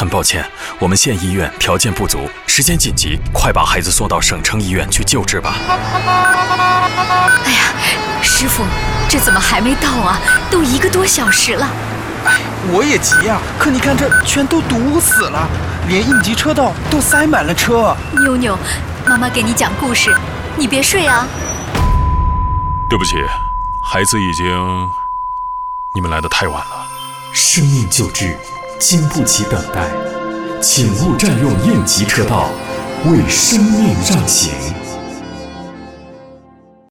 很抱歉，我们县医院条件不足，时间紧急，快把孩子送到省城医院去救治吧。 哎呀，师傅，这怎么还没到啊？都1个多小时了。 我也急呀，可你看这全都堵死了，连应急车道都塞满了车。 妞妞，妈妈给你讲故事，你别睡啊。 对不起，孩子你们来得太晚了。 生命救治经不起等待，请勿占用应急车道，为生命让行。